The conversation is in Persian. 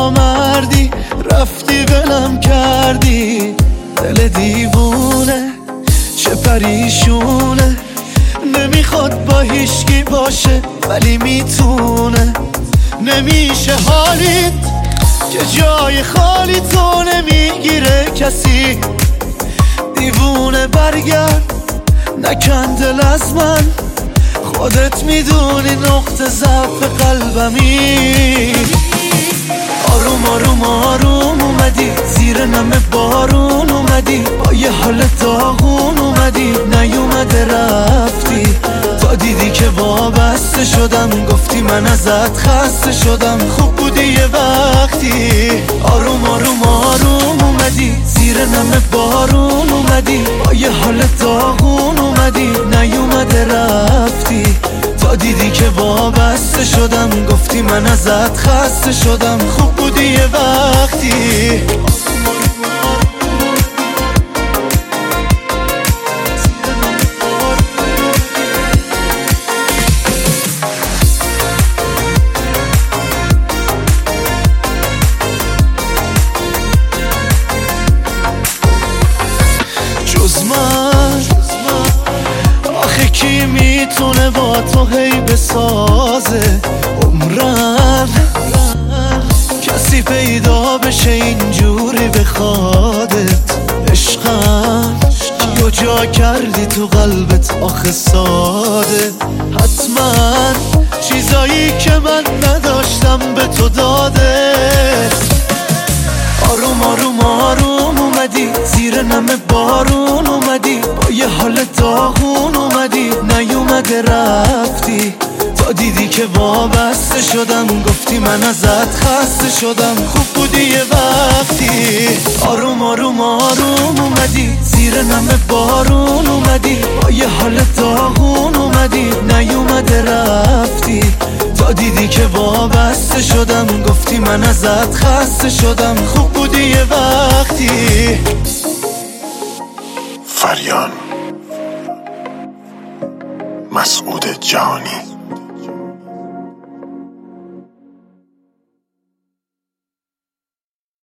نامردی رفتی ولم کردی. دل دیوونه چه پریشونه، نمیخواد با هیچکی باشه ولی میتونه. نمیشه حالیت که جای خالی تو نمیگیره کسی. دیوونه برگرد نکن دل از من، خودت میدونی نقطه ضعف قلبمی. آروم آروم آروم اومدی زیر نم بارون اومدی، با یه حال داغون اومدی نیومده رفتی. تا دیدی که وابسته شدم گفتی من ازت خسته شدم، خوب بودی یه وقتی. آروم آروم آروم اومدی زیر نم بارون اومدی، با یه حال داغون اومدی نیومده رفتی. تا دیدی که وابسته شدم گفتی من ازت خسته شدم، خوب بودی یه وقتی. جز من آخه کی میتونه با تو هی بسازه عمرن؟ کسی پیدا بشه اینجوری بخوادت عشقم. کیو جا کردی تو قلبت آخه ساده؟ حتما چیزایی که من نداشتم به تو داده. آروم آروم آروم اومدی زیر نم بارون اومدی، با یه حال داغون اومدی نیومده رفتی. تا دیدی که وابسته شدم گفتی من ازت خسته شدم، خوب بودی یه وقتی. آروم آروم آروم اومدی زیر نم بارون اومدی، با یه حال داغون اومدی نیومده رفتی. تا دیدی که وابسته شدم گفتی من ازت خسته شدم، خوب بودی یه وقتی. فریان مسعود جهانی.